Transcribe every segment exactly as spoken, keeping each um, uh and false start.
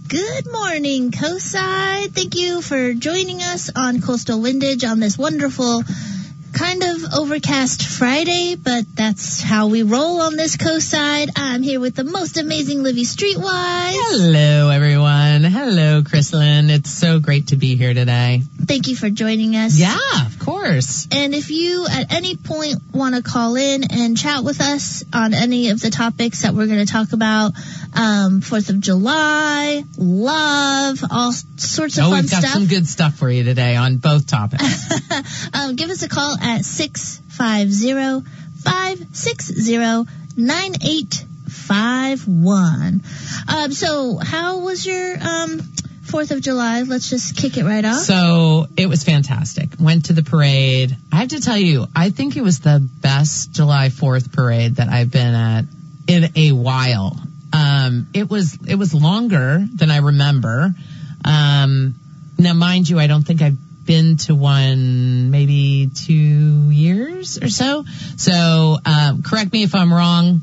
Good morning, Coastside. Thank you for joining us on Coastal Windage on this wonderful, kind of overcast Friday, but that's how we roll on this Coastside. I'm here with the most amazing Livy Streetwise. Hello, everyone. Hello, Chrislyn. It's so great to be here today. Thank you for joining us. Yeah, of course. And if you at any point want to call in and chat with us on any of the topics that we're going to talk about, um, fourth of July, love, all sorts of oh, fun we've got stuff. some good stuff for you today on both topics. um, give us a call at six five zero, five six zero, nine eight five one. Um, so how was your um, fourth of July? Let's just kick it right off. So it was fantastic. Went to the parade. I have to tell you, I think it was the best July fourth parade that I've been at in a while. Um, it was, it was longer than I remember. Um, now mind you, I don't think I've been to one maybe two years or so. So, um, correct me if I'm wrong,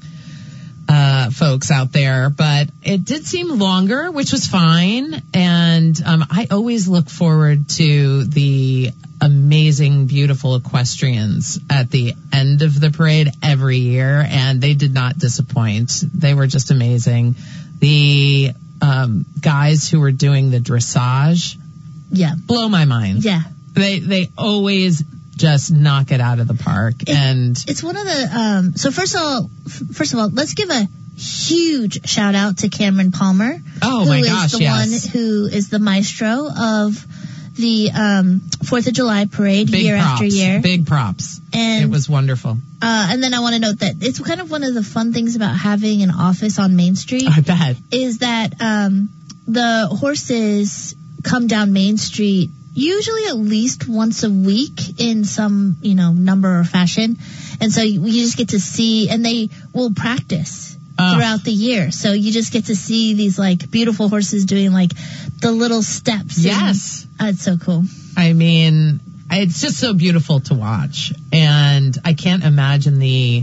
uh, folks out there, but it did seem longer, which was fine. And, um, I always look forward to the amazing, beautiful equestrians at the end of the parade every year, and they did not disappoint. They were just amazing. The um guys who were doing the dressage, yeah, blow my mind. Yeah, they they always just knock it out of the park. It, and it's one of the um so first of all first of all let's give a huge shout out to Cameron Palmer. Oh who my is gosh, the yes. one who is the maestro of the um fourth of July parade Big year props, after year. Big props. And it was wonderful. Uh, and then I want to note that it's kind of one of the fun things about having an office on Main Street. I bet. Is that um the horses come down Main Street usually at least once a week in some, you know, number or fashion. And so you, you just get to see, and they will practice uh. throughout the year. So you just get to see these like beautiful horses doing like the little steps. Yes. And, uh, it's so cool. I mean, it's just so beautiful to watch. And I can't imagine the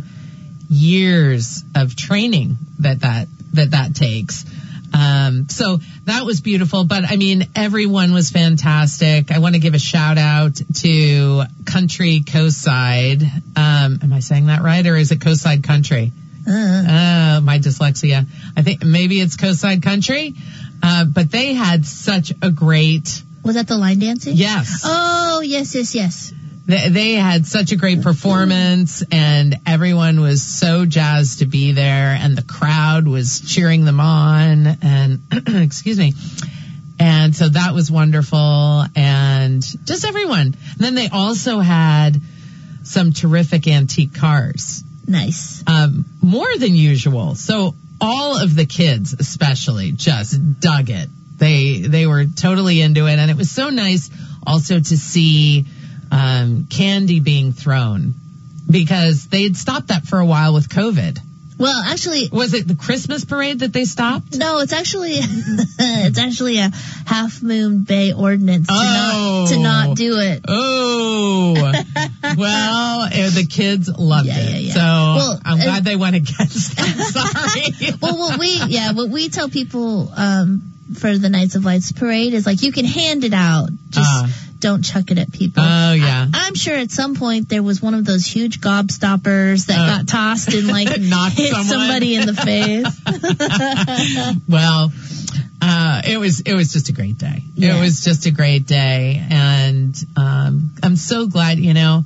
years of training that that, that, that takes. Um, so that was beautiful, but I mean, everyone was fantastic. I want to give a shout out to Country Coastside. Um, am I saying that right? Or is it Coastside Country? Uh, uh my dyslexia. I think maybe it's Coastside Country. Uh, but they had such a great. Was that the line dancing? Yes. Oh, yes, yes, yes. They, they had such a great performance, and everyone was so jazzed to be there, and the crowd was cheering them on, and excuse me. And so that was wonderful, and just everyone. And then they also had some terrific antique cars. Nice. Um, more than usual. So all of the kids especially just dug it. They, they were totally into it, and it was so nice also to see Um, candy being thrown, because they had stopped that for a while with COVID. Well, actually, was it the Christmas parade that they stopped? No, it's actually it's actually a Half Moon Bay ordinance to, oh. not, to not do it. Oh, well, uh, the kids loved yeah, it, yeah, yeah. so well, I'm glad uh, they went against that. Sorry. well, what we yeah, what we tell people um, for the Knights of Lights parade is like, you can hand it out, just. Uh. Don't chuck it at people. Oh, yeah. I, I'm sure at some point there was one of those huge gobstoppers that uh, got tossed and like hit someone. somebody in the face. Well, uh, it was, it was just a great day. Yeah. It was just a great day. And, um, I'm so glad, you know,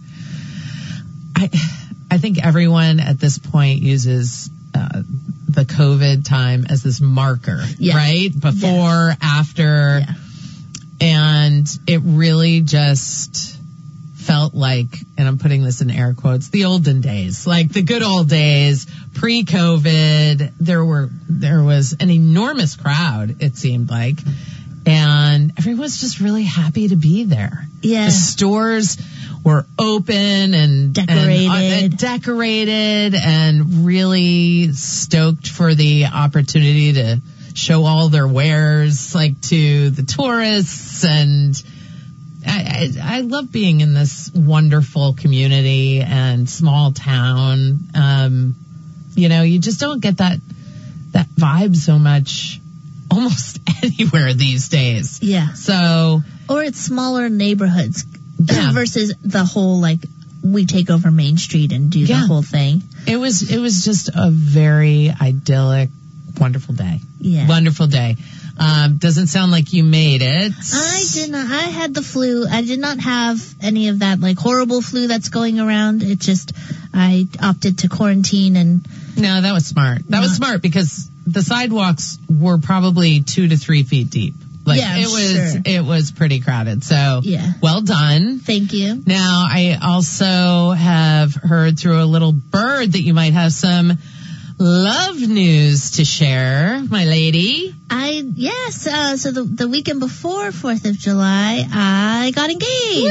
I, I think everyone at this point uses, uh, the COVID time as this marker, yeah. right? Before, yeah. after. Yeah. And it really just felt like, and I'm putting this in air quotes, the olden days, like the good old days, pre-COVID. There were, there was an enormous crowd, it seemed like, and everyone was just really happy to be there. Yeah. The stores were open and decorated, and, and decorated, and really stoked for the opportunity to show all their wares, like, to the tourists. And I, I, I love being in this wonderful community and small town. Um, you know, you just don't get that, that vibe so much almost anywhere these days. Yeah. So, or it's smaller neighborhoods Yeah. versus the whole, like, we take over Main Street and do Yeah. the whole thing. it was, it was just a very idyllic, wonderful day. Yeah. Wonderful day. Um, doesn't sound like you made it. I did not. I had the flu. I did not have any of that, like, horrible flu that's going around. It just, I opted to quarantine and. No, that was smart. That was Not- smart because the sidewalks were probably two to three feet deep. Like Yeah, it was, sure. it was pretty crowded. So Yeah. well done. Thank you. Now I also have heard through a little bird that you might have some love news to share, my lady. I, yes, uh, so the, the weekend before fourth of July, I got engaged.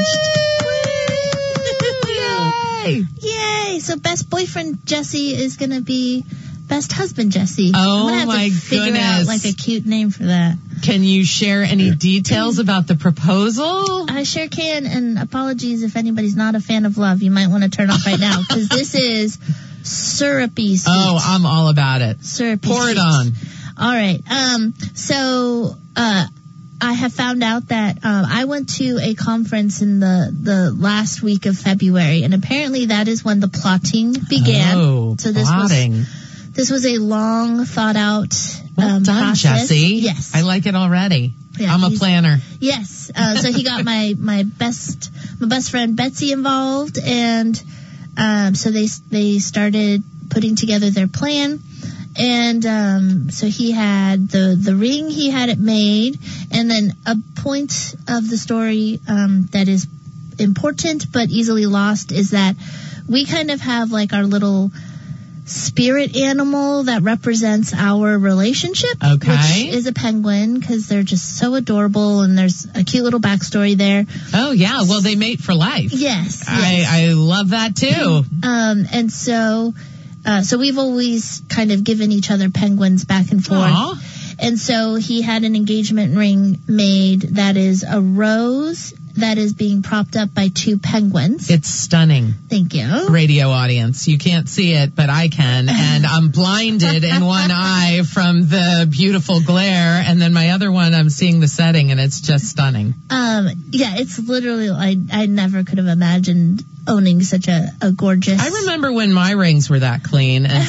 Yay! Yay! So best boyfriend Jesse is going to be best husband Jesse. Oh, I'm gonna have my to figure out goodness. like a cute name for that. Can you share any details about the proposal? I sure can, and apologies if anybody's not a fan of love. You might want to turn off right now because this is syrupy sweet. Oh, I'm all about it. Syrupy Pour it sweet. on. All right. Um. So, uh, I have found out that um, I went to a conference in the the last week of February, and apparently that is when the plotting began. Oh, so this plotting. was this was a long thought out. Well um, done, process. Jesse. Yes. I like it already. Yeah, I'm a he's- planner. Yes. Uh, so he got my, my best my best friend Betsy involved, and um, so they they started putting together their plan. And um, so he had the the ring, he had it made, and then a point of the story um, that is important but easily lost is that we kind of have like our little spirit animal that represents our relationship, Okay. which is a penguin because they're just so adorable, and there's a cute little backstory there. Oh, yeah. Well, they mate for life. Yes, I, yes. I love that, too. Um, and so, uh, so we've always kind of given each other penguins back and forth. Aw. And so he had an engagement ring made that is a rose that is being propped up by two penguins. It's stunning. Thank you. Radio audience. You can't see it, but I can. And I'm blinded in one eye from the beautiful glare. And then my other one, I'm seeing the setting, and it's just stunning. Um, yeah, it's literally, I, I never could have imagined owning such a, a gorgeous. I remember when my rings were that clean and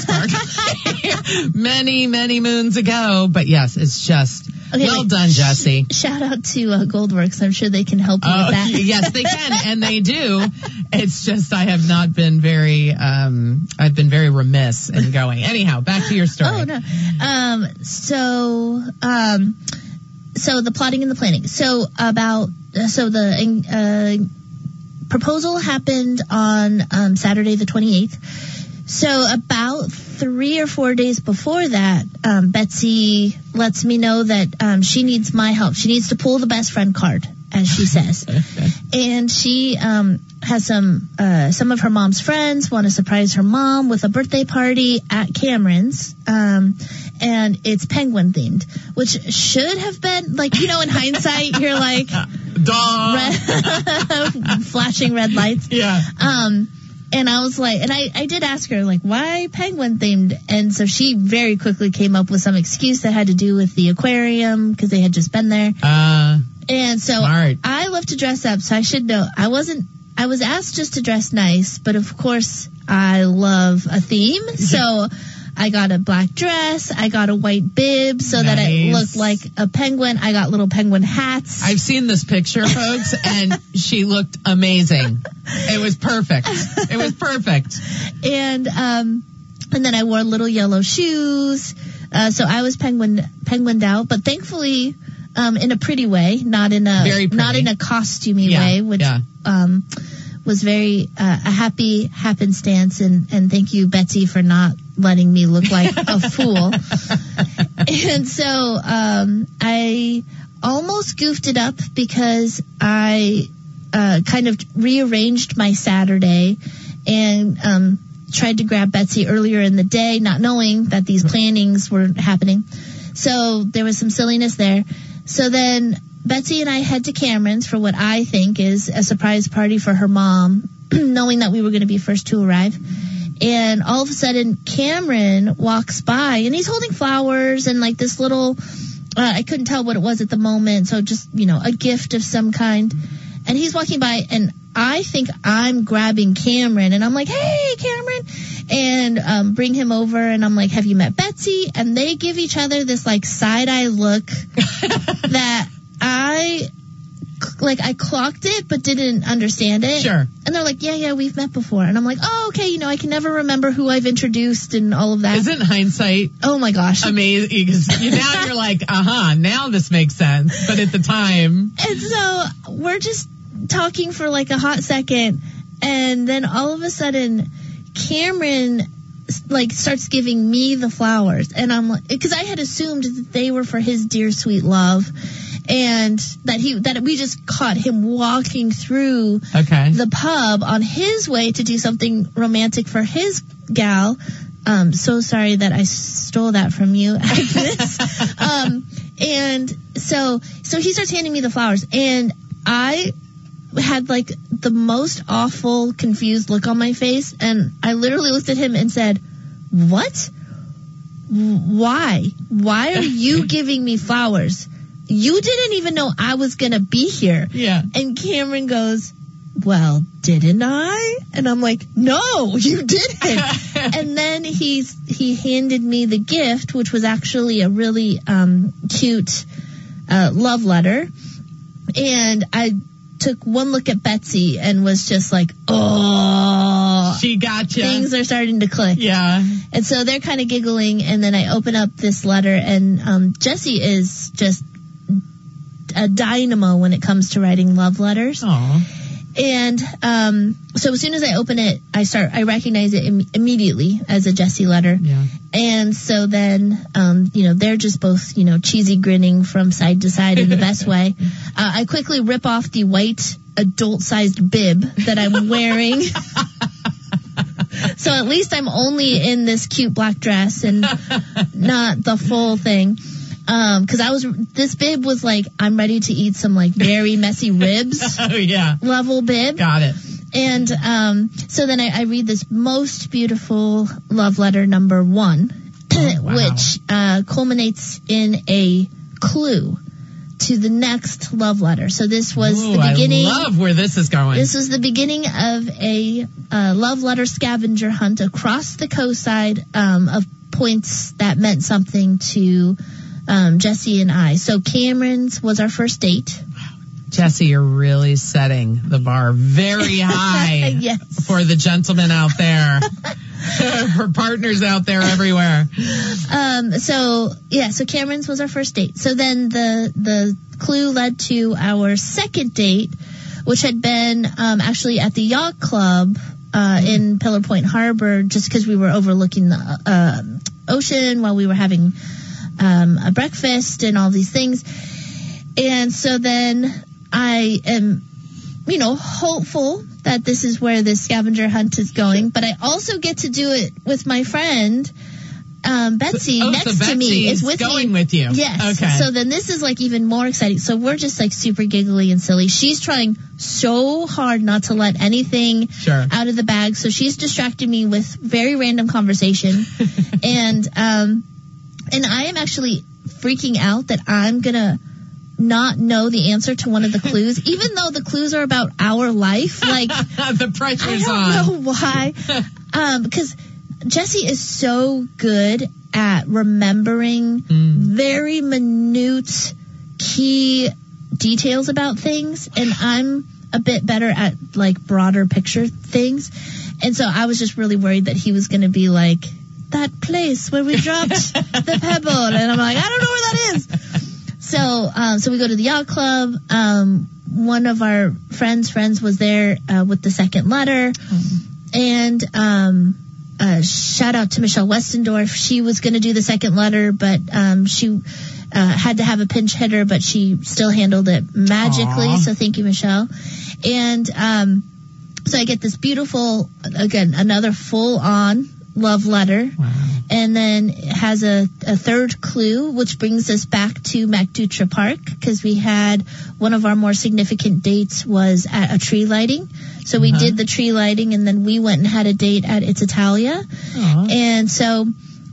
sparkly many, many moons ago. But yes, it's just Okay, well wait. done, Jesse. Shout out to uh, Goldworks. I'm sure they can help you Oh, with that. yes, they can, and they do. It's just I have not been very, um, I've been very remiss in going. Anyhow, back to your story. Oh no. Um. So. Um. So the plotting and the planning. So about. So the uh, proposal happened on um, Saturday the twenty-eighth. So about three or four days before that, um, Betsy lets me know that um, she needs my help. She needs to pull the best friend card, as she says. And she um, has some uh, some of her mom's friends want to surprise her mom with a birthday party at Cameron's. Um, and it's penguin themed, which should have been, like, you know, in hindsight, you're like, Duh. red, flashing red lights. Yeah. Um, and I was like, and I, I did ask her, like, why penguin themed? And so she very quickly came up with some excuse that had to do with the aquarium because they had just been there. Uh, And so Smart. I love to dress up, so I should know. I wasn't, I was asked just to dress nice, but of course I love a theme. So I got a black dress, I got a white bib so that it Nice. looked like a penguin. I got little penguin hats. I've seen this picture, folks, and she looked amazing. It was perfect. It was perfect. and, um, and then I wore little yellow shoes. Uh, so I was penguin, penguined out, but thankfully, um, in a pretty way, not in a, Very pretty. not in a costumey Yeah, way, which, yeah. um, was very, uh, a happy happenstance. And, and thank you, Betsy, for not letting me look like a fool. And so, um, I almost goofed it up because I, uh, kind of rearranged my Saturday and, um, tried to grab Betsy earlier in the day, not knowing that these plannings were happening. So there was some silliness there. So then Betsy and I head to Cameron's for what I think is a surprise party for her mom, knowing that we were going to be first to arrive. And all of a sudden, Cameron walks by, and he's holding flowers and like this little Uh, I couldn't tell what it was at the moment, so just, you know, a gift of some kind. And he's walking by, and I think I'm grabbing Cameron, and I'm like, hey, Cameron, and um, bring him over, and I'm like, have you met Betsy? And they give each other this, like, side-eye look that I, like, I clocked it, but didn't understand it. Sure. And they're like, yeah, yeah, we've met before. And I'm like, oh, okay, you know, I can never remember who I've introduced and all of that. Isn't hindsight Oh, my gosh. amazing? Because you, now you're like, uh-huh, now this makes sense. But at the time... And so we're just talking for like a hot second, and then all of a sudden Cameron like starts giving me the flowers, and I'm like, because I had assumed that they were for his dear sweet love, and that he that we just caught him walking through okay. the pub on his way to do something romantic for his gal. Um, so sorry that I stole that from you, Agnes. um, and so so he starts handing me the flowers, and I had like the most awful confused look on my face, and I literally looked at him and said, what? Why? Why are you giving me flowers? You didn't even know I was gonna be here. Yeah. And Cameron goes, well, didn't I? And I'm like, no, you didn't. And then he's he handed me the gift, which was actually a really um cute uh love letter. And I took one look at Betsy and was just like, oh, she gotcha. Things are starting to click. Yeah. And so they're kind of giggling, and then I open up this letter, and um, Jesse is just a dynamo when it comes to writing love letters. Aww. And um, so as soon as I open it, I start, I recognize it Im- immediately as a Jesse letter. Yeah. And so then, um, you know, they're just both, you know, cheesy grinning from side to side in the best way. Uh, I quickly rip off the white adult-sized bib that I'm wearing. So at least I'm only in this cute black dress and not the full thing. Um, cause I was, this bib was like, I'm ready to eat some like very messy ribs. Oh yeah. Level bib. Got it. And, um, so then I, I read this most beautiful love letter number one, oh, wow. which, uh, culminates in a clue to the next love letter. So this was Ooh, the beginning. I love where this is going. This was the beginning of a, uh, love letter scavenger hunt across the coastside, um, of points that meant something to, Um, Jesse and I. So Cameron's was our first date. Jesse, you're really setting the bar very high yes. for the gentlemen out there, for partners out there everywhere. Um, so yeah, so Cameron's was our first date. So then the the clue led to our second date, which had been um, actually at the yacht club uh, in Pillar Point Harbor, just because we were overlooking the uh, ocean while we were having Um, a breakfast and all these things. And so then I am, you know, hopeful that this is where this scavenger hunt is going, but I also get to do it with my friend, um, Betsy, oh, next so to me Betsy's is with going me. with you. Yes. Okay. So then this is like even more exciting. So we're just like super giggly and silly. She's trying so hard not to let anything sure. out of the bag. So she's distracting me with very random conversation. and, um, and I am actually freaking out that I'm gonna not know the answer to one of the clues, even though the clues are about our life. Like the pressure's on. I on. don't know why. um, because Jesse is so good at remembering mm. very minute key details about things, and I'm a bit better at like broader picture things. And so I was just really worried that he was gonna be like, that place where we dropped the pebble, and I'm like, I don't know where that is. So, um, so we go to the yacht club. Um, one of our friends' friends was there uh, with the second letter, mm-hmm. and um, uh, shout out to Michelle Westendorf. She was going to do the second letter, but um, she uh, had to have a pinch hitter, but she still handled it magically. Aww. So thank you, Michelle. And um, so I get this beautiful, again, another full-on love letter. Wow. And then it has a, a third clue, which brings us back to MacDutra Park, because we had one of our more significant dates was at a tree lighting. So we uh-huh. did the tree lighting, and then we went and had a date at It's Italia. Aww. And so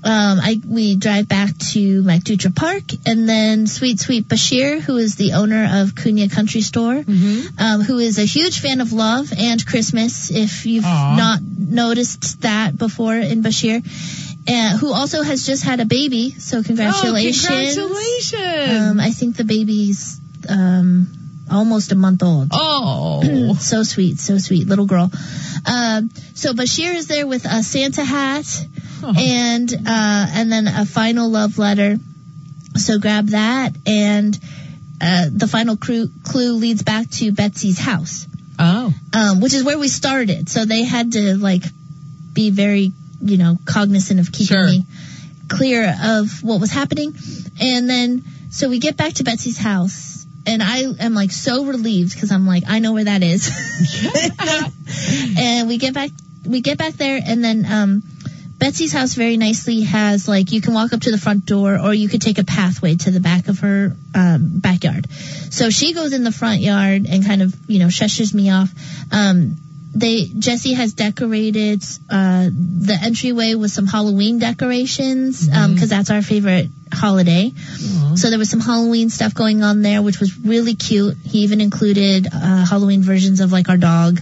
um, I we drive back to MacDutra Park, and then sweet, sweet Bashir, who is the owner of Cunha Country Store, Mm-hmm. um, who is a huge fan of love and Christmas, if you've Aw. not noticed that before in Bashir, uh, who also has just had a baby, so congratulations. Oh, congratulations. Um, I think the baby's um, almost a month old. Oh. So sweet, so sweet, little girl. Um, so Bashir is there with a Santa hat Oh. and uh, and then a final love letter. So grab that, and uh, the final clue, clue leads back to Betsy's house, Oh. um, which is where we started. So they had to like be very, you know, cognizant of keeping Sure. me clear of what was happening. And then so we get back to Betsy's house. And I am like so relieved because I'm like, I know where that is. And we get back, we get back there, and then um, Betsy's house very nicely has like you can walk up to the front door, or you could take a pathway to the back of her um, backyard. So she goes in the front yard and kind of you know shushes me off. Um, they Jessie has decorated uh, the entryway with some Halloween decorations because um, that's our favorite holiday. Aww. So there was some Halloween stuff going on there, which was really cute. He even included uh, Halloween versions of like our dog,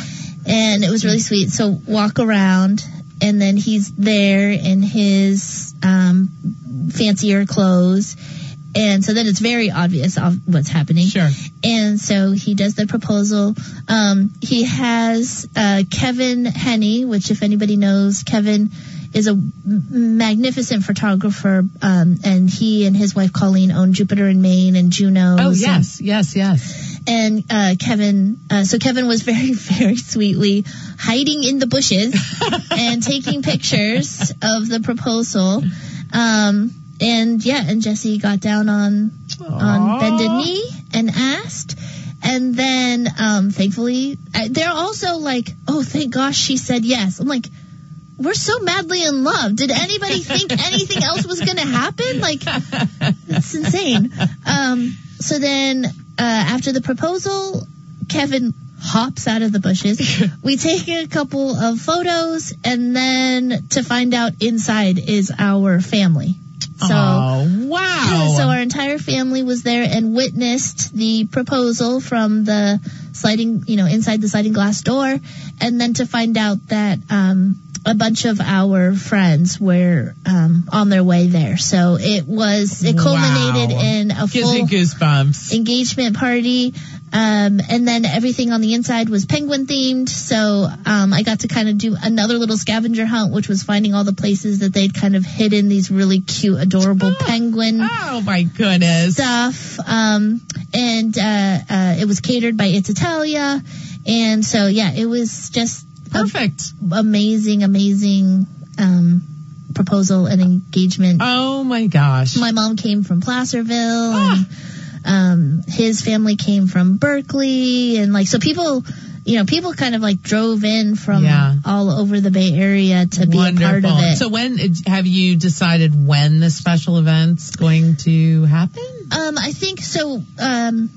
and it was really sweet. So walk around, and then he's there in his um, fancier clothes. And so then it's very obvious of what's happening. Sure. And so he does the proposal. Um, he has uh, Kevin Henney, which if anybody knows, Kevin is a m- magnificent photographer. Um, and he and his wife Colleen own Jupiter in Maine and Juno's. Oh, yes, yes, yes. And uh, Kevin, uh, so Kevin was very, very sweetly hiding in the bushes and taking pictures of the proposal. Um, And yeah, and Jessie got down on on bended knee and asked, and then um, thankfully uh, they're also like, oh, thank gosh she said yes. I'm like, we're so madly in love. Did anybody think anything else was going to happen? Like, it's insane. Um, so then uh, after the proposal, Kevin hops out of the bushes. We take a couple of photos, and then to find out inside is our family. So, oh, wow. So our entire family was there and witnessed the proposal from the sliding, you know, inside the sliding glass door. And then to find out that um, a bunch of our friends were um, on their way there. So it was, it culminated wow. in a Gives full me goosebumps. engagement party. Um, and then everything on the inside was penguin themed. So, um, I got to kind of do another little scavenger hunt, which was finding all the places that they'd kind of hidden these really cute, adorable oh, penguin oh my goodness. stuff. Um, and, uh, uh, it was catered by It's Italia. And so, yeah, it was just perfect. Amazing, amazing, um, proposal and engagement. Oh my gosh. My mom came from Placerville ah. and, Um, his family came from Berkeley, and like, so people, you know, people kind of like drove in from yeah. all over the Bay Area to Wonderful. be a part of it. So when, have you decided when the special event's going to happen? Um, I think so, um,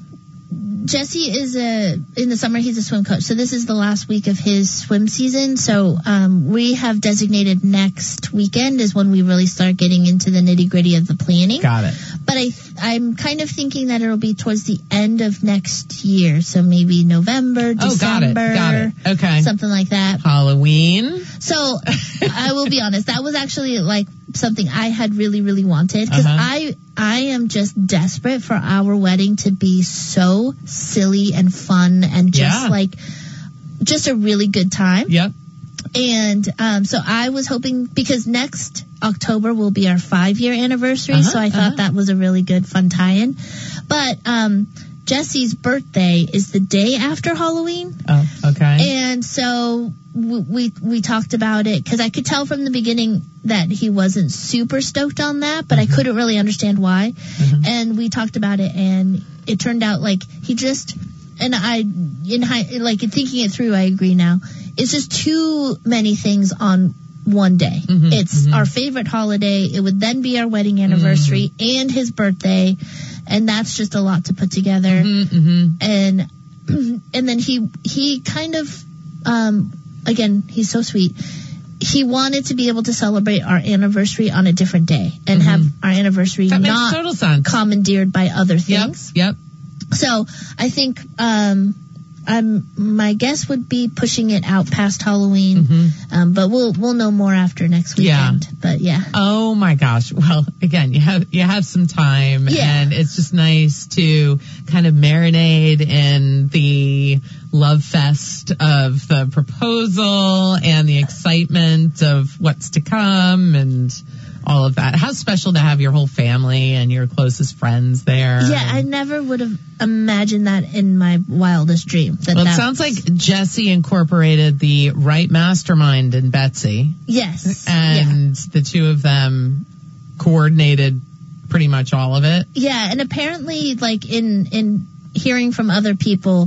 Jesse is a, in the summer, he's a swim coach. So this is the last week of his swim season. So, um, we have designated next weekend is when we really start getting into the nitty gritty of the planning. Got it. But I, I'm kind of thinking that it'll be towards the end of next year. So maybe November, December. Oh, got it. Got it. Okay. Something like that. Halloween. So I will be honest. That was actually like something I had really, really wanted. Cause uh-huh. I, I am just desperate for our wedding to be so silly and fun and just yeah. like, just a really good time. Yep. And um, so I was hoping, because next October will be our five-year anniversary, uh-huh, so I thought uh-huh. that was a really good, fun tie-in. But um, Jesse's birthday is the day after Halloween. Oh, okay. And so we we, we talked about it, because I could tell from the beginning that he wasn't super stoked on that, but mm-hmm. I couldn't really understand why. Mm-hmm. And we talked about it, and it turned out like he just, and I, in high, like in thinking it through, I agree now. It's just too many things on one day. Mm-hmm, it's mm-hmm. our favorite holiday. It would then be our wedding anniversary mm-hmm. and his birthday. And that's just a lot to put together. Mm-hmm, mm-hmm. And, and then he, he kind of, um, again, he's so sweet. he wanted to be able to celebrate our anniversary on a different day and mm-hmm. have our anniversary that not makes total sense. commandeered by other things. Yep. Yep. So I think um, I'm, my guess would be pushing it out past Halloween, mm-hmm. um, but we'll we'll know more after next weekend. Yeah. But yeah. Oh my gosh! Well, again, you have you have some time, yeah. and it's just nice to kind of marinate in the love fest of the proposal and the excitement of what's to come and all of that. How special to have your whole family and your closest friends there. Yeah, I never would have imagined that in my wildest dream. That well, it that sounds was... like Jesse incorporated the right mastermind in Betsy. Yes. And yeah. the two of them coordinated pretty much all of it. Yeah, and apparently, like, in, in hearing from other people,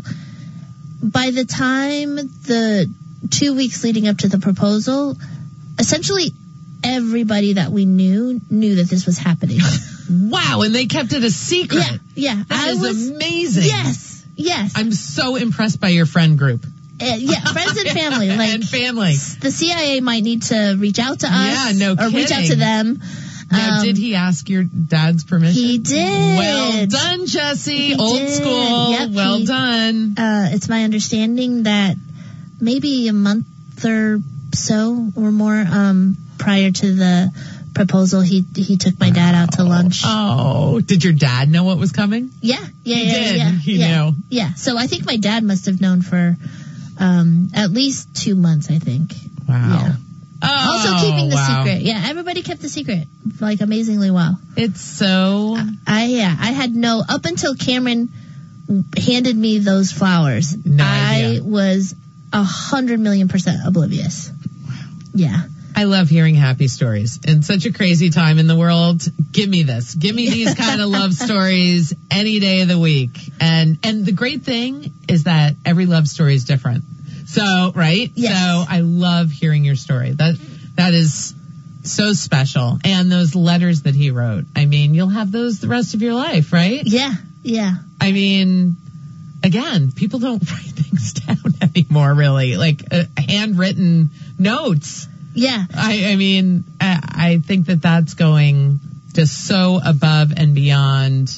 by the time the two weeks leading up to the proposal, essentially everybody that we knew knew that this was happening. Wow, and they kept it a secret. Yeah, yeah. That I is was, amazing. Yes, yes. I'm so impressed by your friend group. Uh, yeah, friends and family. Like, and family. The C I A might need to reach out to us. Yeah, no or kidding. reach out to them. Now, um, did he ask your dad's permission? He did. Well done, Jesse. He Old did. school. Yep, well he, done. Uh, it's my understanding that maybe a month or so or more um, prior to the proposal, he he took my dad out to lunch. Oh, did your dad know what was coming? Yeah, yeah, he yeah, did. yeah. He yeah, knew. Yeah. So I think my dad must have known for um, at least two months. I think. Wow. Yeah. Oh, also keeping the wow. secret. Yeah, everybody kept the secret like amazingly well. It's so. I yeah, I had no up until Cameron handed me those flowers. No I idea. was a hundred million percent oblivious. Yeah. I love hearing happy stories. In such a crazy time in the world, give me this. Give me these kind of love stories any day of the week. And and the great thing is that every love story is different. So, right? Yes. So I love hearing your story. That that is so special. And those letters that he wrote. I mean, you'll have those the rest of your life, right? Yeah. Yeah. I mean, again, people don't write things down anymore, really. Like uh, handwritten notes. Yeah. I, I mean, I, I think that that's going just so above and beyond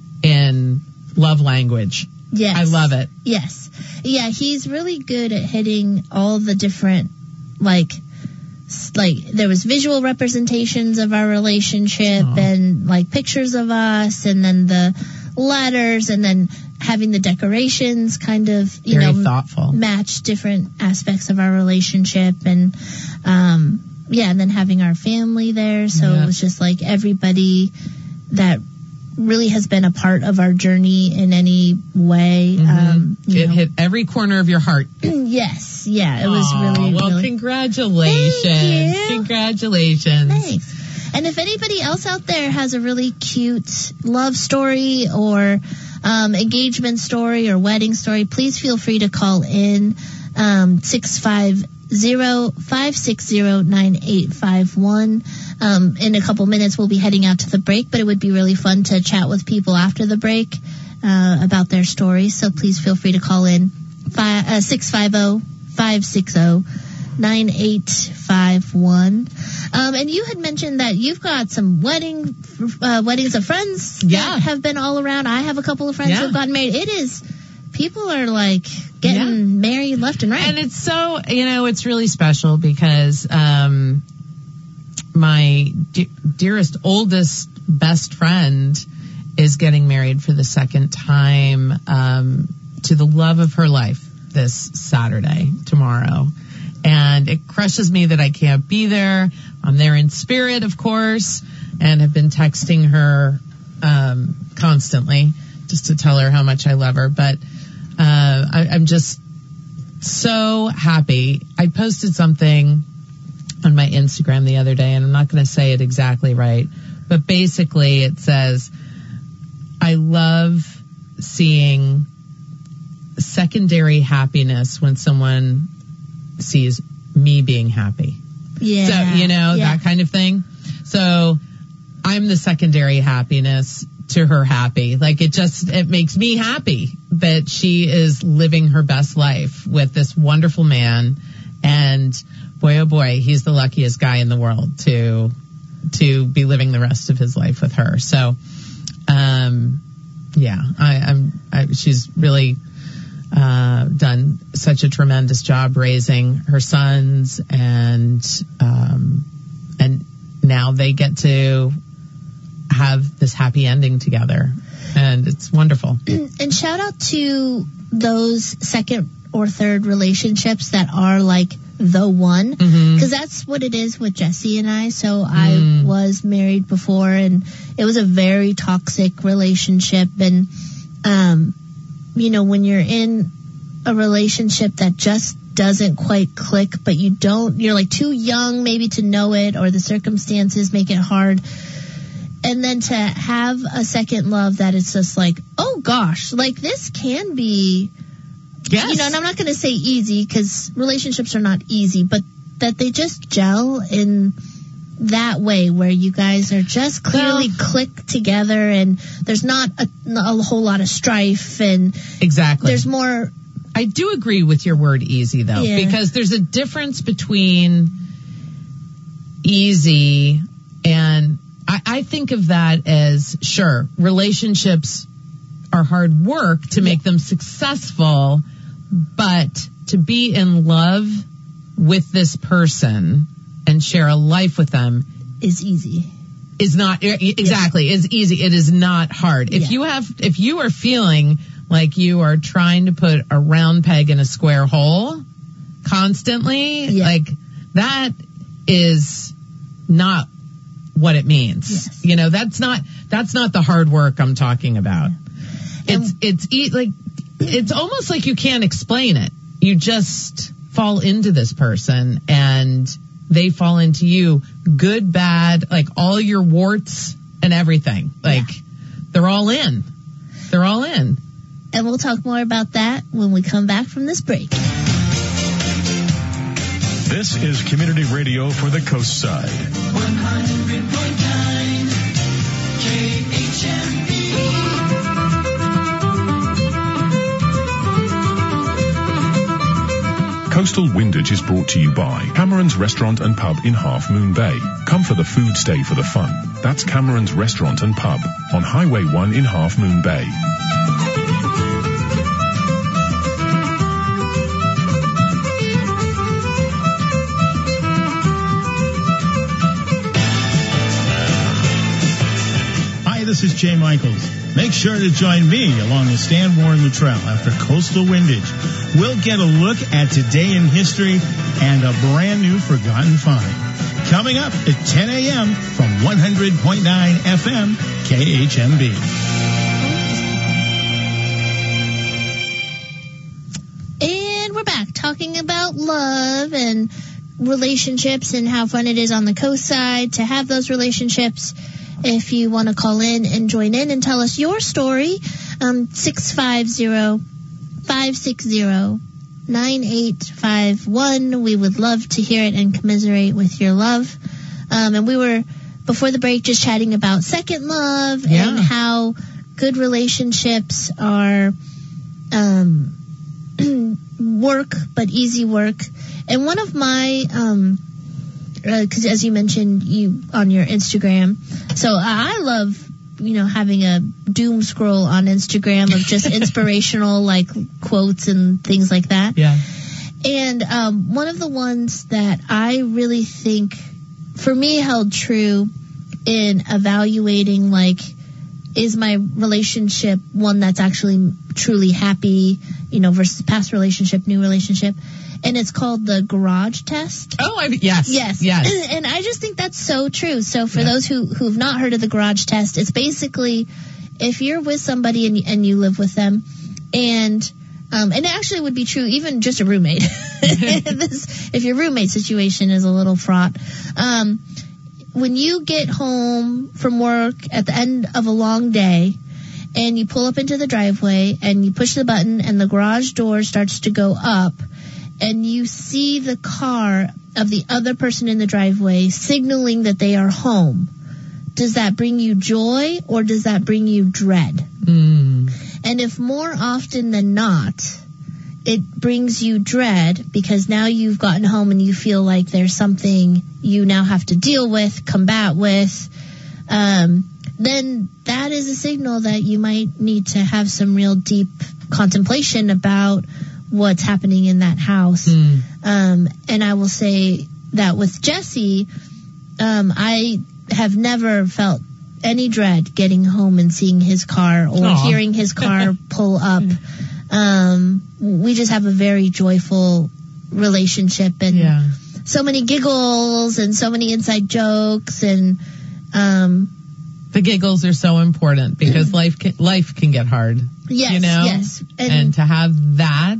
in love language. Yes. I love it. Yes. Yeah, he's really good at hitting all the different, like, like there was visual representations of our relationship Aww. and like pictures of us and then the letters and then having the decorations kind of, you Very know, thoughtful. match different aspects of our relationship and, um, yeah, and then having our family there. So yeah. it was just like everybody that really has been a part of our journey in any way. Mm-hmm. Um, you it know. hit every corner of your heart. Yes. Yeah. It was Aww, really, well, really. congratulations. Thank you. Congratulations. Thanks. And if anybody else out there has a really cute love story or um, engagement story or wedding story, please feel free to call in um, six five zero, five six zero, nine eight five one. Um, in a couple minutes, we'll be heading out to the break, but it would be really fun to chat with people after the break uh, about their stories. So please feel free to call in six five zero, five six zero, nine eight five one. Um, and you had mentioned that you've got some wedding uh, weddings of friends yeah. that have been all around. I have a couple of friends yeah. who have gotten married. It is, people are like getting yeah. married left and right. And it's so, you know, it's really special because um, my de- dearest, oldest, best friend is getting married for the second time um, to the love of her life this Saturday, tomorrow. And it crushes me that I can't be there. I'm there in spirit, of course, and have been texting her um, constantly just to tell her how much I love her. But uh, I, I'm just so happy. I posted something on my Instagram the other day, and I'm not going to say it exactly right, but basically it says, I love seeing secondary happiness when someone sees me being happy. Yeah. So, you know, yeah. that kind of thing. So I'm the secondary happiness to her happy. Like it just, it makes me happy that she is living her best life with this wonderful man. And boy, oh boy, he's the luckiest guy in the world to to be living the rest of his life with her. So, um, yeah, I, I'm. I, she's really uh, done such a tremendous job raising her sons, and um, and now they get to have this happy ending together, and it's wonderful. And shout out to those second or third relationships that are like the one, because Mm-hmm. that's what it is with Jesse and I. So Mm. I was married before, and it was a very toxic relationship. And um, you know, when you're in a relationship that just doesn't quite click, but you don't, you're like too young maybe to know it, or the circumstances make it hard. And then to have a second love that it's just like, oh gosh, like this can be, Yes. you know, and I'm not going to say easy, because relationships are not easy, but that they just gel in that way where you guys are just clearly Well, click together, and there's not a, a whole lot of strife, and Exactly. there's more. I do agree with your word easy, though, Yeah. because there's a difference between easy and I, I think of that as, sure, relationships are hard work to make them successful, but to be in love with this person and share a life with them Is easy. is not exactly is easy. It is not hard. If Yeah. you have, if you are feeling like you are trying to put a round peg in a square hole constantly, Yeah. like that is not what it means. Yes. You know, that's not, that's not the hard work I'm talking about. And- It's, it's e- like, it's almost like you can't explain it. You just fall into this person and they fall into you, good, bad, like all your warts and everything. Like they're all in. They're all in. And we'll talk more about that when we come back from this break. This is Community Radio for the Coast Side. one hundred point nine K H M B. Coastal Windage is brought to you by Cameron's Restaurant and Pub in Half Moon Bay. Come for the food, stay for the fun. That's Cameron's Restaurant and Pub on Highway one in Half Moon Bay. Hi, this is Jay Michaels. Make sure to join me along with Stan Warren Luttrell after Coastal Windage. We'll get a look at today in history and a brand new forgotten find. Coming up at ten a.m. from one hundred point nine F M K H M B. And we're back talking about love and relationships and how fun it is on the coast side to have those relationships. If you want to call in and join in and tell us your story, um, six five zero, five six zero, nine eight five one. We would love to hear it and commiserate with your love. Um, and we were, before the break, just chatting about second love Yeah. and how good relationships are um, work, but easy work. And one of my, um, because as you mentioned, you on your Instagram, so I love, you know, having a doom scroll on Instagram of just inspirational like quotes and things like that. Yeah. And um, one of the ones that I really think, for me, held true in evaluating, like, is my relationship one that's actually truly happy, you know, versus past relationship, new relationship. And it's called the garage test. Oh, I, yes. Yes. Yes. And I just think that's so true. So for Yeah. those who, who've not heard of the garage test, it's basically if you're with somebody and, and you live with them, and um, and it actually would be true even just a roommate. this, if your roommate situation is a little fraught. Um, when you get home from work at the end of a long day and you pull up into the driveway and you push the button and the garage door starts to go up, and you see the car of the other person in the driveway signaling that they are home, does that bring you joy or does that bring you dread? Mm. And if more often than not, it brings you dread because now you've gotten home and you feel like there's something you now have to deal with, combat with, um, then that is a signal that you might need to have some real deep contemplation about what's happening in that house. Mm. Um, and I will say that with Jesse, um, I have never felt any dread getting home and seeing his car or Aww. hearing his car pull up. Um, we just have a very joyful relationship and Yeah. so many giggles and so many inside jokes and, um, The giggles are so important because life can, life can get hard. yes, you know? yes. And, And, to have that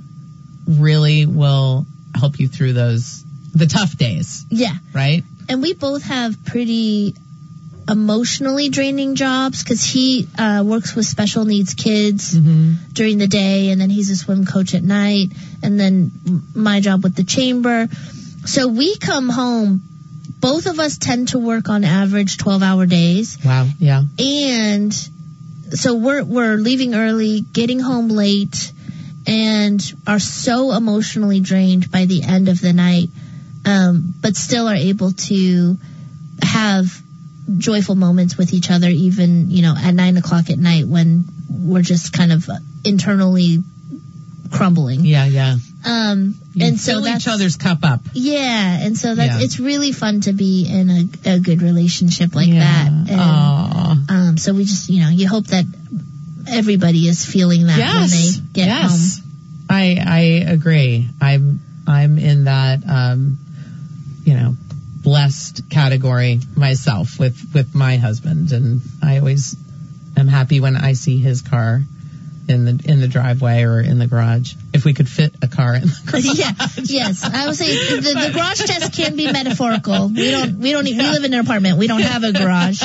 really will help you through those, the tough days, yeah. right? And we both have pretty emotionally draining jobs because he uh, works with special needs kids Mm-hmm. during the day, and then he's a swim coach at night, and then m- my job with the chamber. So we come home, both of us tend to work on average twelve-hour days, Wow. Yeah. and so we're we're leaving early, getting home late, and are so emotionally drained by the end of the night, um, but still are able to have joyful moments with each other, even, you know, at nine o'clock at night when we're just kind of internally crumbling. Yeah. Yeah. Um, You and so fill that's, each other's cup up. yeah, and so that's, Yeah. it's really fun to be in a, a good relationship like yeah. that. And, Aw. um, so we just, you know, you hope that everybody is feeling that when Yes. they get yes. home. I I agree. I'm I'm in that um you know blessed category myself with with my husband, and I always am happy when I see his car in the in the driveway or in the garage. If we could fit a car in the garage. Yeah, yes. I would say the, the garage test can be metaphorical. We don't, we don't, we live in an apartment. We don't have a garage.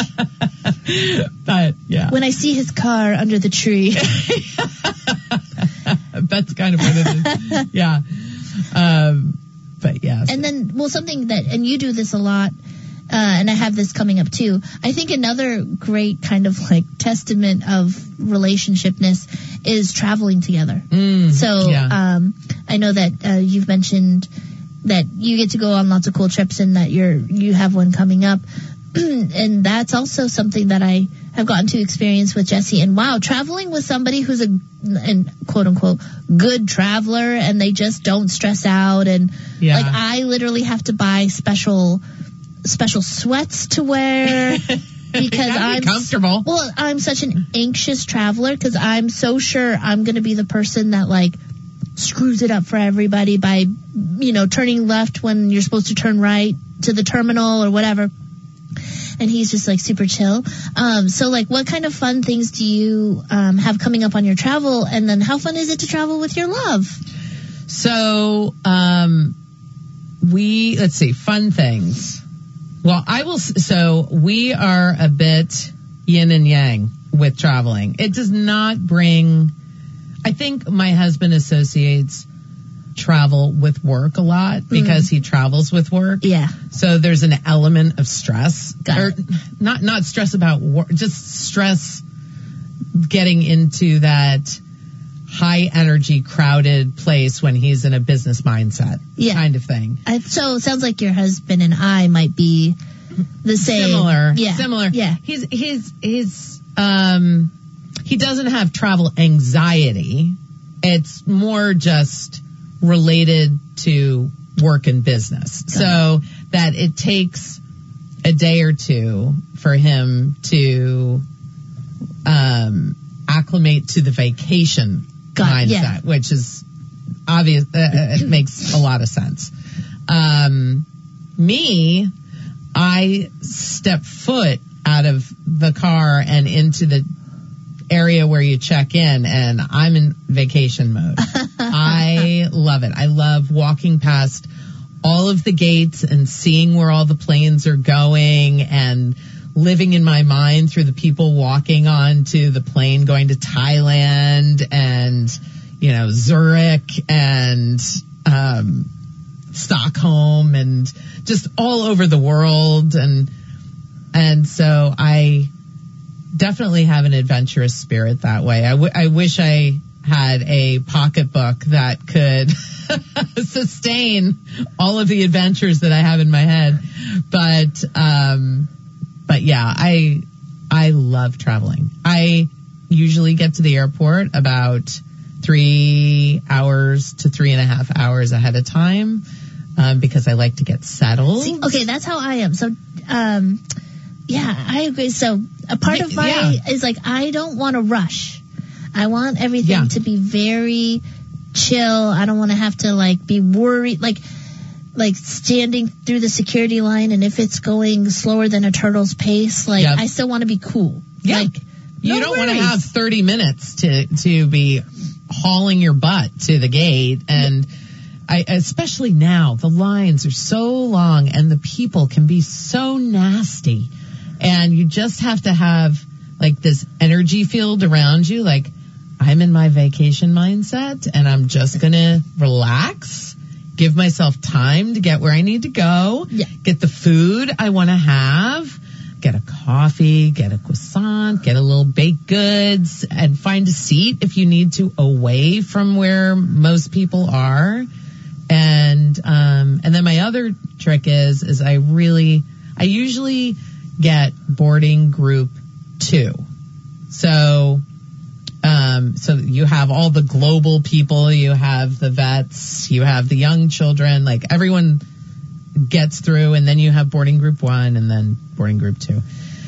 But yeah, When I see his car under the tree. that's kind of what it is. Yeah. Um, but yeah. And then, well, something that, and you do this a lot, uh, and I have this coming up too. I think another great kind of like testament of relationshipness is traveling together. Mm, So, yeah. um, I know that, uh, you've mentioned that you get to go on lots of cool trips and that you're, you have one coming up. And that's also something that I have gotten to experience with Jesse. And wow, traveling with somebody who's a, and quote unquote, good traveler, and they just don't stress out. And Yeah. like, I literally have to buy special, special sweats to wear because Gotta I'm be comfortable. Well, I'm such an anxious traveler because I'm so sure I'm going to be the person that like screws it up for everybody by, you know, turning left when you're supposed to turn right to the terminal or whatever. And he's just like super chill. Um, so like, what kind of fun things do you um, have coming up on your travel? And then how fun is it to travel with your love? So, um, we, let's see, fun things. Well, I will, s- so we are a bit yin and yang with traveling. It does not bring, I think my husband associates travel with work a lot because he travels with work. Yeah. So there's an element of stress, Got or it. not not stress about work, just stress getting into that high energy, crowded place when he's in a business mindset, Yeah. kind of thing. I, so it sounds like your husband and I might be the same. Similar, Yeah. similar. Yeah. He's he's he's um he doesn't have travel anxiety. It's more just related to work and business. Got So that it takes a day or two for him to um, acclimate to the vacation Got mindset, it, yeah. which is obvious. Uh, it makes a lot of sense. Um, me, I step foot out of the car and into the area where you check in, and I'm in vacation mode. I love it. I love walking past all of the gates and seeing where all the planes are going and living in my mind through the people walking onto the plane going to Thailand and, you know, Zurich and um, Stockholm and just all over the world. And and so I definitely have an adventurous spirit that way. I, w- I wish I had a pocketbook that could sustain all of the adventures that I have in my head. But, um, but yeah, I, I love traveling. I usually get to the airport about three hours to three and a half hours ahead of time, um, because I like to get settled. See, okay, that's how I am. So, um, yeah, I agree. So a part of my Yeah. is like, I don't want to rush. I want everything Yeah. to be very chill. I don't want to have to like be worried, like, like standing through the security line. And if it's going slower than a turtle's pace, like Yep. I still want to be cool. Yeah. Like, You no don't want to worries. have thirty minutes to, to be hauling your butt to the gate. And I, especially now, the lines are so long and the people can be so nasty. And you just have to have like this energy field around you. Like, I'm in my vacation mindset and I'm just going to relax, give myself time to get where I need to go, Yeah. get the food I want to have, get a coffee, get a croissant, get a little baked goods, and find a seat if you need to away from where most people are. And, um, and then my other trick is, is I really, I usually get boarding group two. So, um, so you have all the global people, you have the vets, you have the young children, like everyone gets through, and then you have boarding group one and then boarding group two.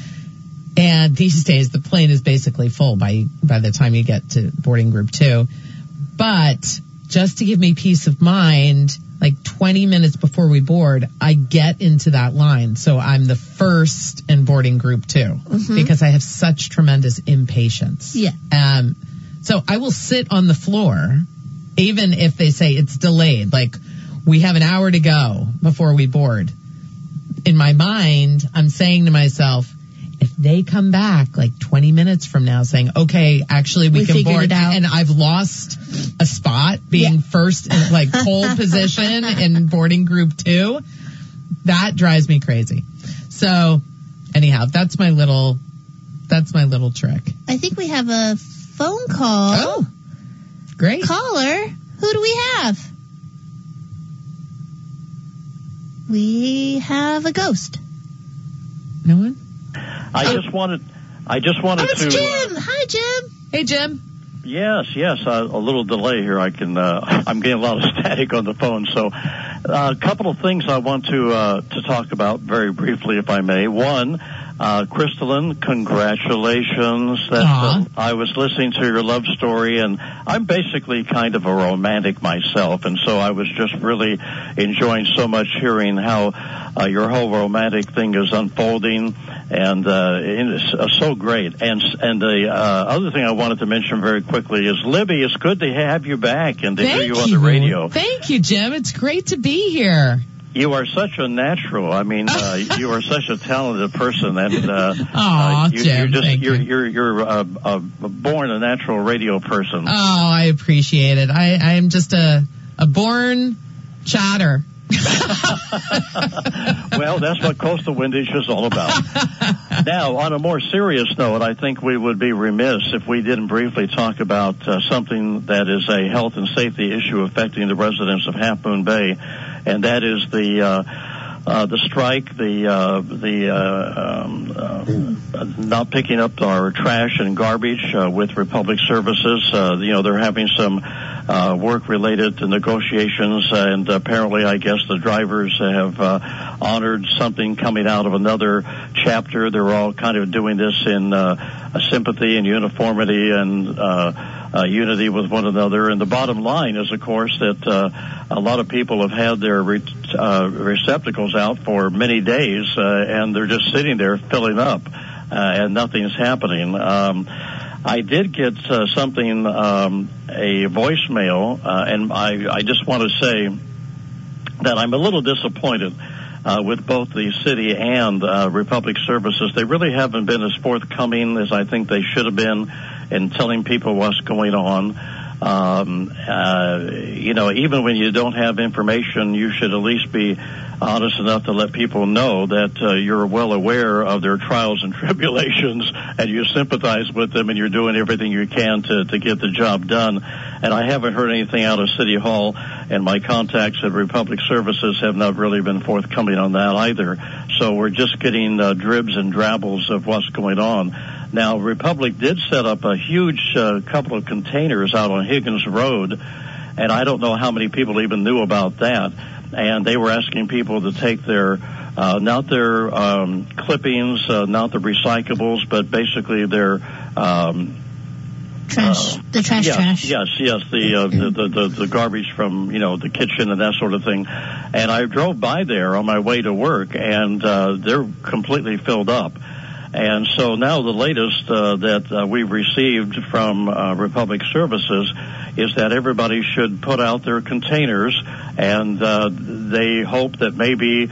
And these days the plane is basically full by, by the time you get to boarding group two. But just to give me peace of mind, like twenty minutes before we board, I get into that line. So I'm the first in boarding group two Mm-hmm. because I have such tremendous impatience. Yeah. Um, so I will sit on the floor, even if they say it's delayed, like we have an hour to go before we board. In my mind, I'm saying to myself, if they come back like twenty minutes from now saying, okay, actually we, We can figured board, it out. and I've lost a spot being Yeah. first in like pole position in boarding group two, that drives me crazy. So anyhow, that's my little, that's my little trick. I think we have a phone call. Oh, great. Caller, who do we have? We have a ghost. No one? I just wanted, I just wanted Oh, it's to. Jim. Hi, Jim. Hey, Jim. Yes, yes. Uh, a little delay here. I can. Uh, I'm getting a lot of static on the phone. So, uh, a couple of things I want to uh, to talk about very briefly, if I may. One, uh, Crystalline, congratulations. That's, Aw. uh, I was listening to your love story, and I'm basically kind of a romantic myself, and so I was just really enjoying so much hearing how uh, your whole romantic thing is unfolding, and uh, it's uh, so great. And and the uh, other thing I wanted to mention very quickly is, Libby, it's good to have you back and to hear you on the radio. Thank you, Jim. It's great to be here. You are such a natural. I mean, uh, you are such a talented person, and uh, Aw, uh, you, Jim, you're just thank you're you. you're you're uh, uh, born a natural radio person. Oh, I appreciate it. I, I am just a, a born chatter. Well, that's what Coastal Windage is all about. Now, on a more serious note, I think we would be remiss if we didn't briefly talk about uh, something that is a health and safety issue affecting the residents of Half Moon Bay, and that is the uh, uh, the strike, the uh, the uh, um, uh, not picking up our trash and garbage uh, with Republic Services. Uh, you know, they're having some uh, work-related to negotiations, and apparently, I guess the drivers have uh, honored something coming out of another chapter. They're all kind of doing this in uh, a sympathy and uniformity and uh, uh, unity with one another. And the bottom line is, of course, that uh, a lot of people have had their re- uh, receptacles out for many days, uh, and they're just sitting there filling up, uh, and nothing's happening. Um, I did get uh, something, um, a voicemail, uh, and I, I just want to say that I'm a little disappointed uh, with both the city and uh, Republic Services. They really haven't been as forthcoming as I think they should have been in telling people what's going on. Um, uh, you know, even when you don't have information, you should at least be honest enough to let people know that uh, you're well aware of their trials and tribulations, and you sympathize with them, and you're doing everything you can to, to get the job done. And I haven't heard anything out of City Hall, and my contacts at Republic Services have not really been forthcoming on that either. So we're just getting uh, dribs and drabbles of what's going on. Now, Republic did set up a huge uh, couple of containers out on Higgins Road, and I don't know how many people even knew about that. And they were asking people to take their, uh, not their um, clippings, uh, not the recyclables, but basically their um, trash, uh, the trash yes, trash. Yes, yes, the, uh, the, the the the garbage from you know the kitchen and that sort of thing. And I drove by there on my way to work, and uh, they're completely filled up. And so now the latest uh, that uh, we've received from uh, Republic Services is that everybody should put out their containers, and uh, they hope that maybe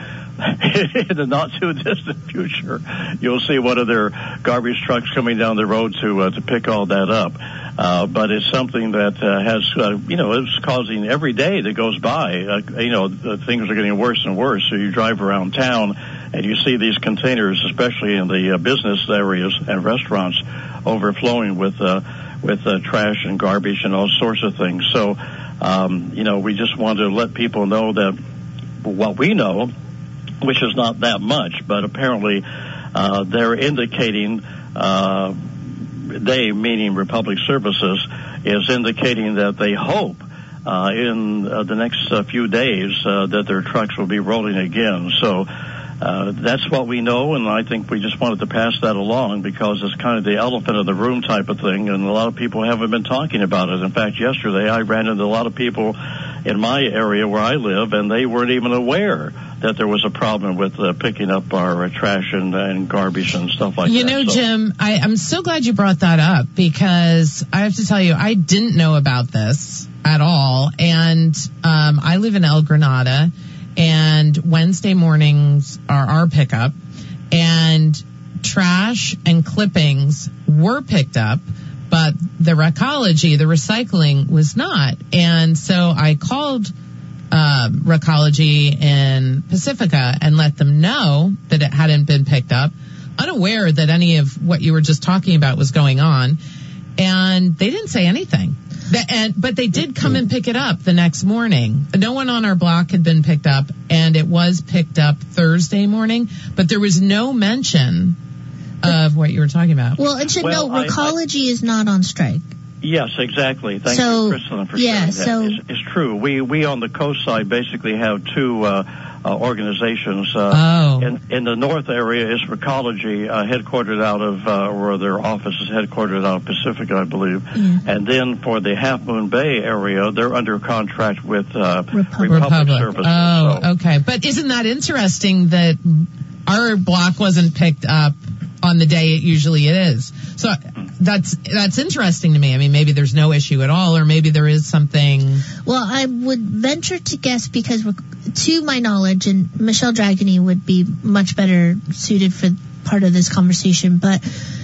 in the not-too-distant future you'll see one of their garbage trucks coming down the road to uh, to pick all that up. Uh, but it's something that uh, has, uh, you know, it's causing every day that goes by, uh, you know, the things are getting worse and worse. So you drive around town and you see these containers, especially in the uh, business areas and restaurants, overflowing with uh, with uh, trash and garbage and all sorts of things. So, um, you know, we just want to let people know that what we know, which is not that much, but apparently uh, they're indicating, uh, they, meaning Republic Services, is indicating that they hope uh, in uh, the next uh, few days uh, that their trucks will be rolling again. So uh, that's what we know, and I think we just wanted to pass that along because it's kind of the elephant in the room type of thing, and a lot of people haven't been talking about it. In fact, yesterday I ran into a lot of people in my area where I live, and they weren't even aware that there was a problem with uh, picking up our uh, trash and, and garbage and stuff like you that. You know, so. Jim, I, I'm so glad you brought that up because I have to tell you, I didn't know about this at all. And um, I live in El Granada, and Wednesday mornings are our pickup, and trash and clippings were picked up, but the Recology, the recycling, was not. And so I called uh, Recology in Pacifica and let them know that it hadn't been picked up, unaware that any of what you were just talking about was going on. And they didn't say anything. The, and, but they did come and pick it up the next morning. No one on our block had been picked up, and it was picked up Thursday morning, but there was no mention of what you were talking about. Well, it should Well, know I- Recology is not on strike. Yes, exactly. Thank So, you, Crystal, for yeah, sharing that. so- It's, it's true. We we on the coast side basically have two uh, uh, organizations. Uh, Oh. in, in the north area is Recology, uh, headquartered out of, uh, or their office is headquartered out of Pacifica, I believe. Yeah. And then for the Half Moon Bay area, they're under contract with uh, Republic. Republic, Republic. Services. Oh, so. okay. But isn't that interesting that our block wasn't picked up on the day it usually is? So that's that's interesting to me. I mean, maybe there's no issue at all, or maybe there is something. Well, I would venture to guess because, to my knowledge, and Michelle Dragony would be much better suited for part of this conversation, but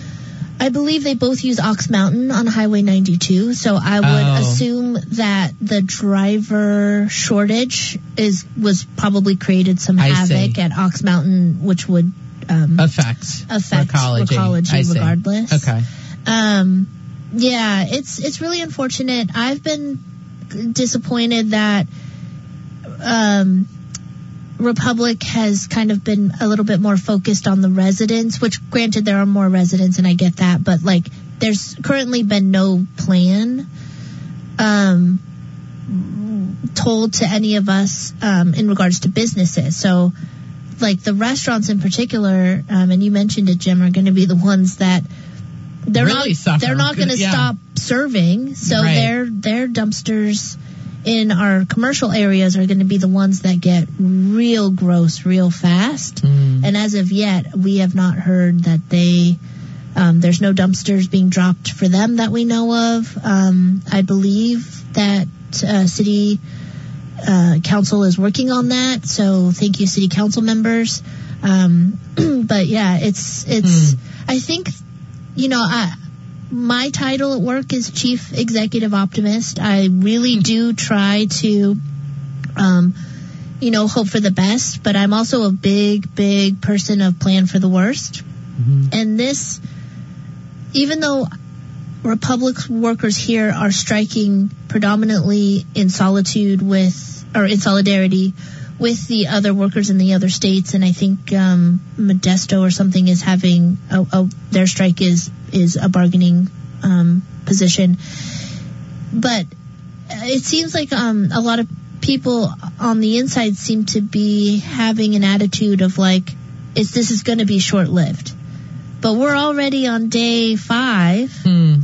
I believe they both use Ox Mountain on Highway ninety-two, so I would Oh. assume that the driver shortage is was probably created some I havoc see. at Ox Mountain, which would um, Affect affect Recology. Recology I see. regardless. Okay. Um, yeah, it's it's really unfortunate. I've been disappointed that um, Republic has kind of been a little bit more focused on the residents, which granted there are more residents and I get that, but like there's currently been no plan um, told to any of us um, in regards to businesses. So like the restaurants in particular, um, and you mentioned it, Jim, are going to be the ones that they're Really not suffer. they're not going to Yeah. stop serving. So Right. their their dumpsters in our commercial areas are going to be the ones that get real gross real fast. Mm. And as of yet, we have not heard that they um, there's no dumpsters being dropped for them that we know of. Um, I believe that uh, city uh, council is working on that. So thank you, city council members. Um, but yeah, it's it's. Hmm. I think, you know, I, my title at work is Chief Executive Optimist. I really do try to um, you know, hope for the best, but I'm also a big, big person of plan for the worst. Mm-hmm. And this, even though Republic workers here are striking predominantly in solitude with, or in solidarity with the other workers in the other states, and I think um, Modesto or something is having a, a, their strike is is a bargaining um, position. But it seems like um, a lot of people on the inside seem to be having an attitude of like, it's this is going to be short lived. But we're already on day five. Hmm.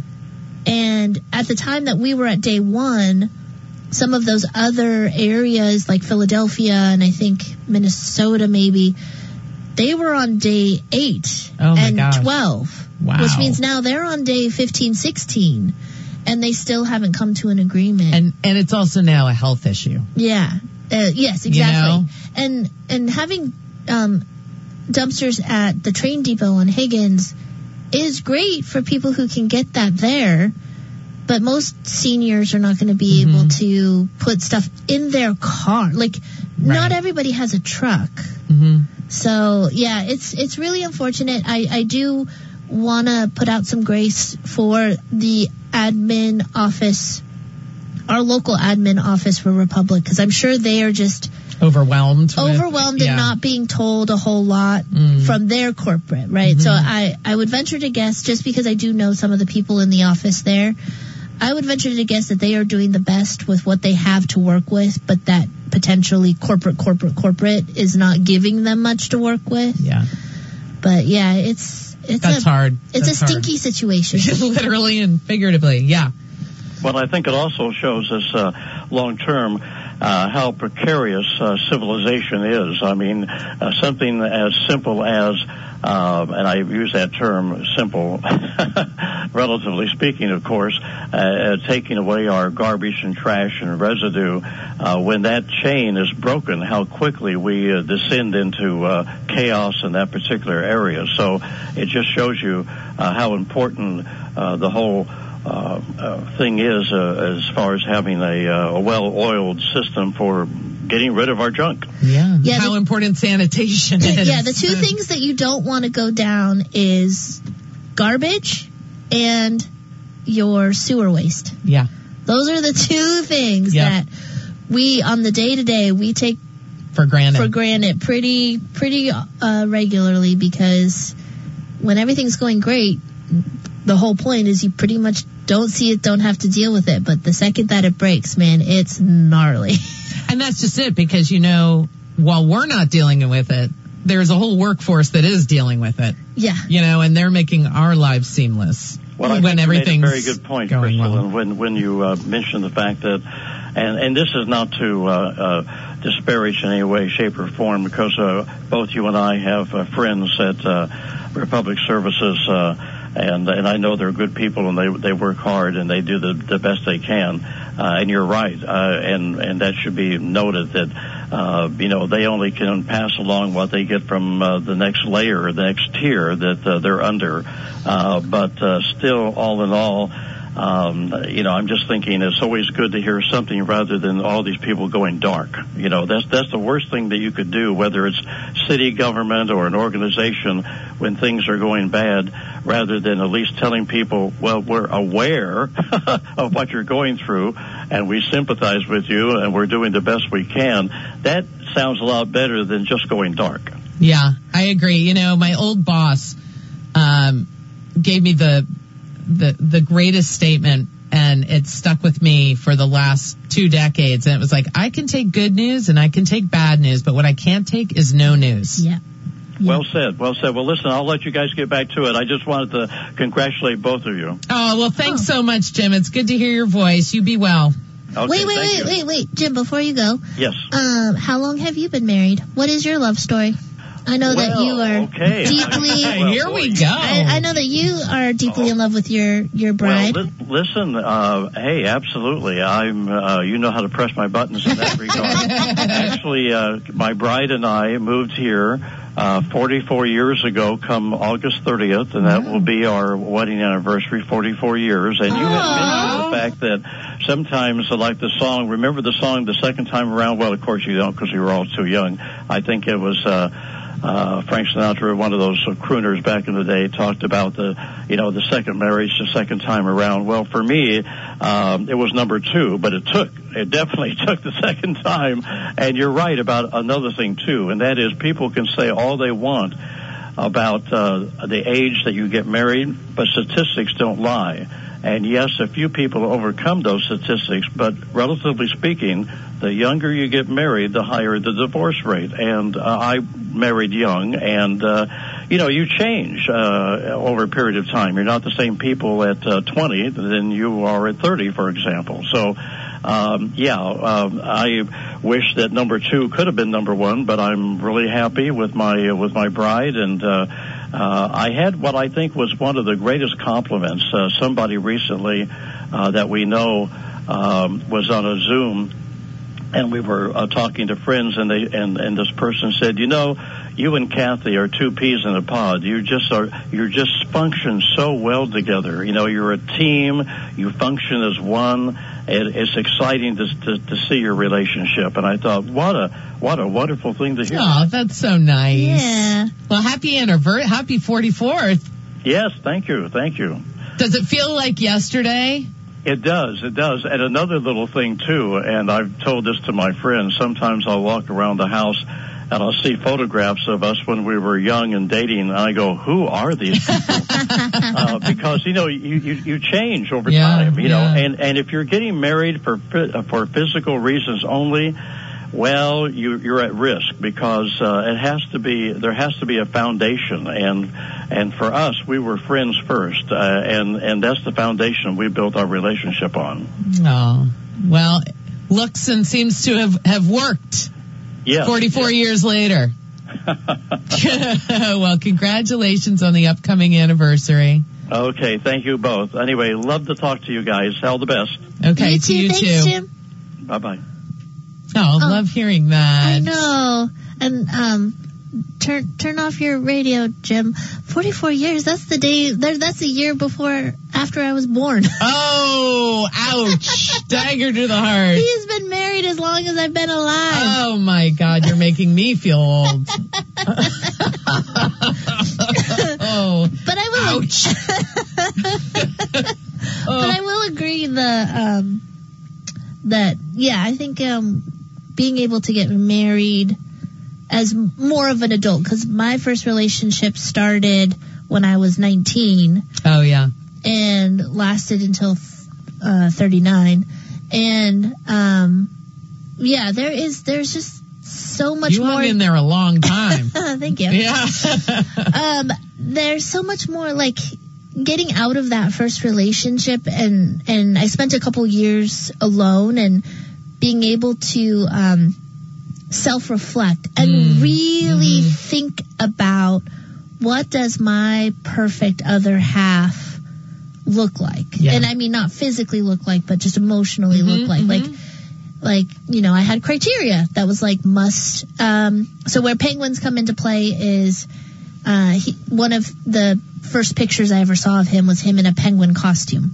And at the time that we were at day one, some of those other areas like Philadelphia and I think Minnesota maybe, they were on day eight Oh my and gosh. twelve. Wow. Which means now they're on day fifteen, sixteen. And they still haven't come to an agreement. And and it's also now a health issue. Yeah. Uh, yes, exactly. You know? And and having um, dumpsters at the train depot on Higgins is great for people who can get that there. But most seniors are not going to be Mm-hmm. able to put stuff in their car. Like, not Right. everybody has a truck. Mm-hmm. So, yeah, it's it's really unfortunate. I, I do want to put out some grace for the admin office, our local admin office for Republic, because I'm sure they are just Overwhelmed. with- overwhelmed yeah. and not being told a whole lot Mm. from their corporate, right? Mhm. So I, I would venture to guess, just because I do know some of the people in the office there, I would venture to guess that they are doing the best with what they have to work with, but that potentially corporate, corporate, corporate is not giving them much to work with. Yeah. But yeah, it's it's That's a hard. it's That's a hard. stinky situation. Literally and figuratively. Yeah. Well, I think it also shows us uh, long-term uh, how precarious uh, civilization is. I mean, uh, something as simple as, uh, and I use that term simple, relatively speaking, of course, uh, taking away our garbage and trash and residue. Uh, when that chain is broken, how quickly we uh, descend into uh, chaos in that particular area. So it just shows you uh, how important uh, the whole Uh, uh, thing is uh, as far as having a, uh, a well-oiled system for getting rid of our junk. Yeah. Yeah, How the- important sanitation is. Yeah, the two things that you don't want to go down is garbage and your sewer waste. Yeah. Those are the two things Yep. that we, on the day-to-day, we take For granted. for granted pretty pretty uh, regularly, because when everything's going great, the whole point is you pretty much don't see it, don't have to deal with it. But the second that it breaks, man, it's gnarly. And that's just it, because, you know, while we're not dealing with it, there's a whole workforce that is dealing with it, Yeah. you know, and they're making our lives seamless. Well, I when think you made a everything's very good point, going Crystal, well. and when when you uh, mentioned the fact that, and and this is not to uh, uh, disparage in any way, shape, or form, because uh, both you and I have uh, friends at uh, Republic Services, uh, and and I know they're good people, and they they work hard, and they do the the best they can. Uh, and you're right, uh, and and that should be noted that. Uh, you know, they only can pass along what they get from uh, the next layer, the next tier that uh, they're under. Uh, but uh, still, all in all, um, you know, I'm just thinking it's always good to hear something rather than all these people going dark. You know, that's that's the worst thing that you could do, whether it's city government or an organization, when things are going bad, rather than at least telling people, well, we're aware of what you're going through, and we sympathize with you, and we're doing the best we can. That sounds a lot better than just going dark. Yeah, I agree. You know, my old boss um, gave me the the the greatest statement, and it stuck with me for the last two decades. And it was like, I can take good news and I can take bad news, but what I can't take is no news. Yeah. Well said, well said. Well, listen, I'll let you guys get back to it. I just wanted to congratulate both of you. Oh, well, thanks so much, Jim. It's good to hear your voice. You be well. Okay, wait, wait, thank wait, you. wait, wait, Jim, before you go, Yes. um, how long have you been married? What is your love story? I know that Well, you are okay. deeply. Hey, Well, here boy, we you- go. I, I know that you are deeply in love with your your bride. Well, li- listen, uh, hey, absolutely. I'm, uh, you know how to press my buttons in that regard. Actually, uh, my bride and I moved here, uh, forty-four years ago, come August thirtieth, and that will be our wedding anniversary, forty-four years. And you had mentioned the the fact that sometimes, like the song, remember the song the second time around? Well, of course you don't because you were all too young. I think it was uh, uh, Frank Sinatra, one of those uh, crooners back in the day, talked about the, you know, the second marriage, the second time around. Well, for me, um, it was number two, but it took, it definitely took the second time. And you're right about another thing, too, and that is people can say all they want about uh, the age that you get married, but statistics don't lie. And yes, a few people overcome those statistics, but relatively speaking, the younger you get married, the higher the divorce rate. And uh, I married young, and uh, you know, you change uh, over a period of time. You're not the same people at uh, twenty than you are at thirty, for example. So, um, yeah, um, I wish that number two could have been number one, but I'm really happy with my uh, with my bride, and uh, uh, I had what I think was one of the greatest compliments. Uh, somebody recently uh, that we know um, was on a Zoom, and we were uh, talking to friends, and they and, and this person said, you know, you and Kathy are two peas in a pod. You just are. You just function so well together. You know, you're a team. You function as one. It, it's exciting to, to to see your relationship. And I thought, what a what a wonderful thing to hear. Oh, that's so nice. Yeah. Well, happy anniversary, happy forty-fourth. Yes, thank you, thank you. Does it feel like yesterday? It does, it does. And another little thing, too, and I've told this to my friends, sometimes I'll walk around the house and I'll see photographs of us when we were young and dating, and I go, who are these people? uh, because, you know, you, you, you change over yeah, time, you yeah. know, and, and if you're getting married for for physical reasons only, well, you, you're at risk because uh, it has to be, there has to be a foundation, and and for us, we were friends first, uh, and, and that's the foundation we built our relationship on. Oh, well, looks and seems to have, have worked. Yes, forty-four yes. years later. Well, congratulations on the upcoming anniversary. Okay, thank you both. Anyway, love to talk to you guys. All the best. Okay, You to too. you Thanks, too. Jim. Bye-bye. Oh, Oh, love hearing that. I know. And um, turn turn off your radio, Jim. Forty-four years. That's the day. there- That's a year before after I was born. Oh, ouch. Dagger to the heart. He has been married as long as I've been alive. Oh, my God. You're making me feel old. Oh, But I will. ouch. But I will agree the um that yeah, I think um being able to get married as more of an adult, because my first relationship started when I was nineteen Oh, yeah. and lasted until uh thirty-nine, and um yeah, there is there's just so much You more. hung in there a long time. Thank you. Yeah. um, there's so much more, like, getting out of that first relationship, and, and I spent a couple years alone, and being able to um, self-reflect and Mm. really Mhm. think about what does my perfect other half look like. Yeah. And I mean, not physically look like, but just emotionally Mhm, look like. mhm. Like, like, you know, I had criteria that was like must. Um, so where penguins come into play is, uh, he, one of the first pictures I ever saw of him was him in a penguin costume.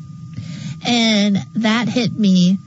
And that hit me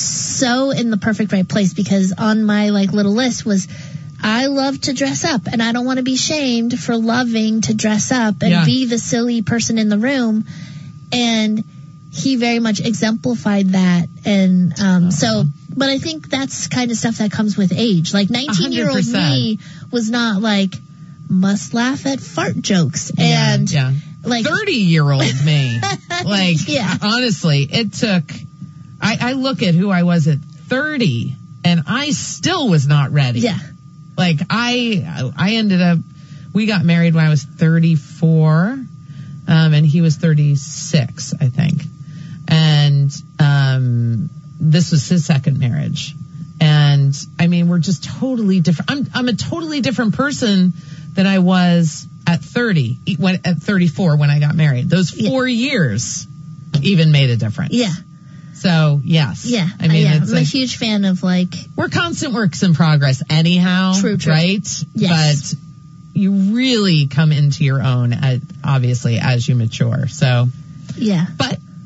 so in the perfect right place, because on my like little list was, I love to dress up, and I don't want to be shamed for loving to dress up and Yeah. be the silly person in the room. And he very much exemplified that. And um, so, but I think that's kind of stuff that comes with age. Like nineteen-year-old one hundred percent. me was not like, must laugh at fart jokes. Yeah, And yeah. like, thirty-year-old me. Like, Yeah. honestly, it took, I, I look at who I was at thirty, and I still was not ready. yeah, Like, I, I ended up, we got married when I was thirty-four, um, and he was thirty-six, I think. And, um, this was his second marriage. And, I mean, we're just totally different. I'm, I'm a totally different person than I was at thirty, when, at thirty-four when I got married. Those four years even made a difference. yeah, So, yes. yeah. I mean, yeah. it's I'm a like, huge fan of like, we're constant works in progress anyhow. True, true. Right? Yes. But you really come into your own, uh, obviously, as you mature. So, yeah. but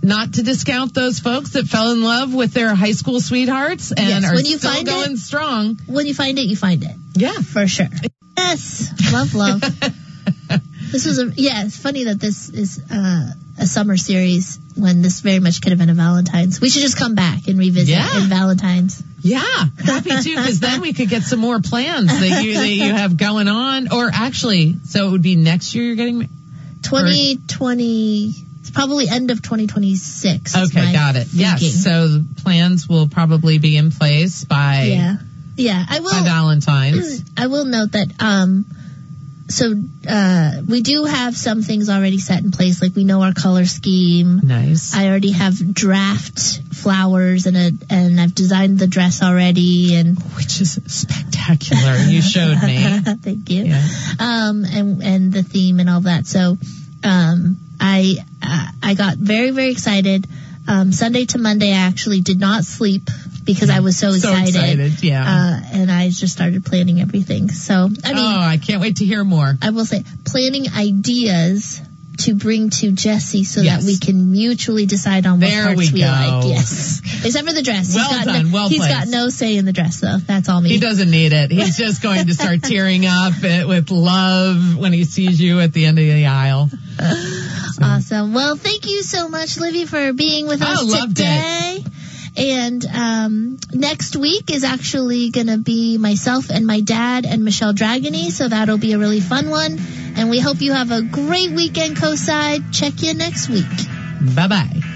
not to discount those folks that fell in love with their high school sweethearts and Yes, are when you still find going it- strong. When you find it, you find it. Yeah. For sure. Yes. Love, love. This was a, yeah, it's funny that this is uh, a summer series when this very much could have been a Valentine's. We should just come back and revisit Yeah. in Valentine's. Yeah, happy too, because then we could get some more plans that you that you have going on. Or actually, so it would be next year you're getting married? twenty twenty, it's probably end of twenty twenty-six. is Okay, my got it. thinking. Yes, so the plans will probably be in place by, Yeah. Yeah, I by will. Valentine's. I will note that, um, so, uh, we do have some things already set in place. Like we know our color scheme. Nice. I already have draft flowers and a, and I've designed the dress already and. Which is spectacular. You showed me. Thank you. Yeah. Um, and, and the theme and all that. So, um, I, uh, I got very, very excited. Um, Sunday to Monday, I actually did not sleep because I was so So excited. excited, yeah. Uh, and I just started planning everything. So, I mean, Oh, I can't wait to hear more. I will say planning ideas to bring to Jesse so Yes. that we can mutually decide on what There parts we we, go. like. Yes. Except for the dress. Well he's got done, no, well He's placed. got no say in the dress though. That's all me. He doesn't need it. He's just going to start tearing up it with love when he sees you at the end of the aisle. Awesome. Well, thank you so much, Livy, for being with us Oh, loved today. And um, next week is actually going to be myself and my dad and Michelle Dragony, so that'll be a really fun one. And we hope you have a great weekend, Coastside. Check you next week. Bye-bye.